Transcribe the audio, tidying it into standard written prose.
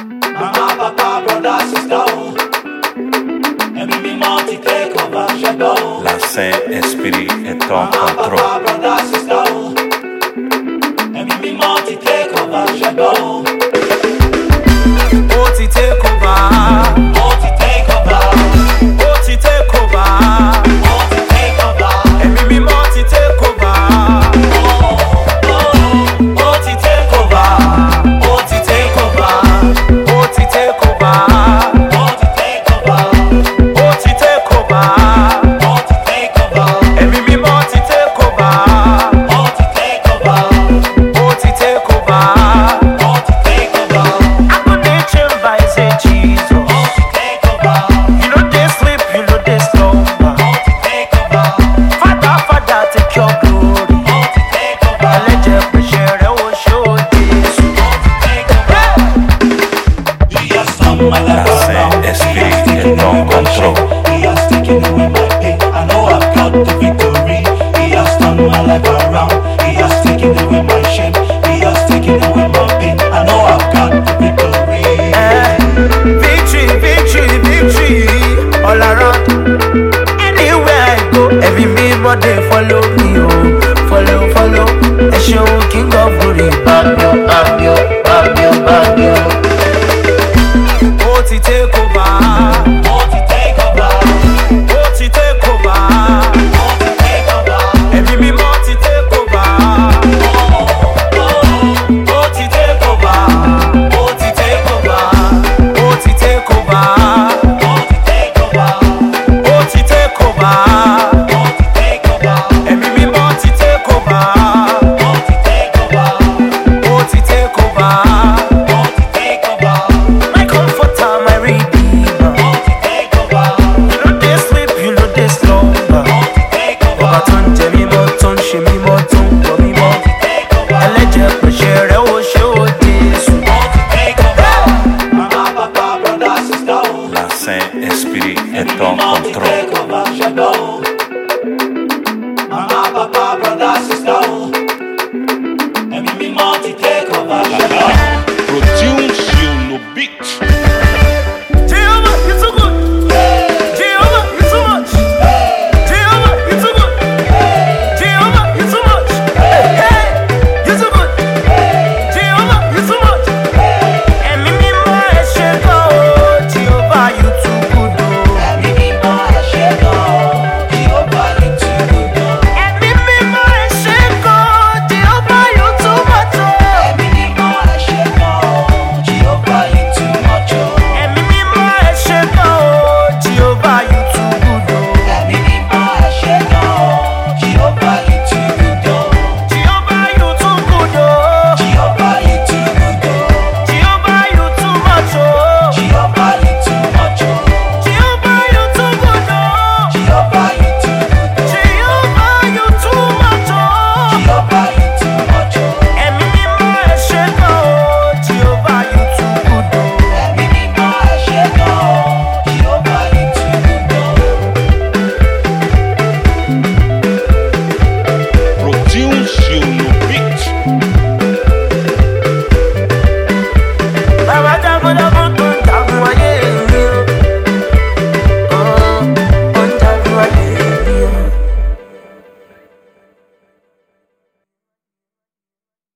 Mama, papa, brother, sister, oh. Ẹ̀mí mímọ́ ti take over, ṣẹ́gbọ́ oh. La Saint-Esprit est en Mama, contrôle. papa, brother, sister, oh. Ẹ̀mí mímọ́ ti take over, ṣẹ́gbọ́ oh. Ó ti take over. Ó ti take over. Ó ti take over. Ó ti take over. Ẹ̀mí mímọ́ ti take over. Ó ti take over. Ó ti take over. Ó ti take over. Ó ti take over. Ó ti take over. Ó ti take over. Ẹ̀mí mímọ́ ti take over. Ó ti take over. Ó ti take over. Ó ti take over. I go dey chamber, I say Jesus. Ó ti take over. You no dey sleep, you no dey slumber. Ó ti take over. Father, Father, take your glory. Ó ti take over. Ẹlẹ́jẹ̀ pèsè rẹ̀ ó ṣe ó Jésù. Ó ti take over. He has turned my life La around. Saint-Esprit est en contrôle. He has taken away my pain. I know I've got the victory. He has turned my life around. He has taken away my shame. He has taken away my pain. I know I've got the victory. Victory, victory, victory all around. Anywhere I go, every member they follow me, oh, follow. I show King of Glory, Babio. Ó ti take over. Ó ti take over. Ó ti take over. Ó ti take over. Ẹ̀mí mímọ́ ti take over. Ó ti take over. Ó ti take over. Ó ti take over. Ó ti take over. Ó ti take over. Ó ti take over. Ẹ̀mí mímọ́ ti take over. Ó ti take over. Ó ti take over. Ó ti take over. My comforter, my redeemer. Ó ti take over. You no dey sleep, you no dey slumber. Ó ti take over. Ọba tó ń jẹ mímọ́, tó ń ṣe mímọ́, tó ń gbọ́ mímọ́. Take over. Ẹlẹ́jẹ̀ pèsè rẹ̀ ó ṣe ó Jésù. Ó ti take over. Mama, papa, brother, sister, oh. La Saint-Esprit est en Mímọ́ ti contrôle. take over, ṣẹ́gbọ́ oh. Mama, papa, brother, sister, oh. Ẹ̀mí mímọ́ ti take over, ṣẹ́gbọ́. Produce you no beat.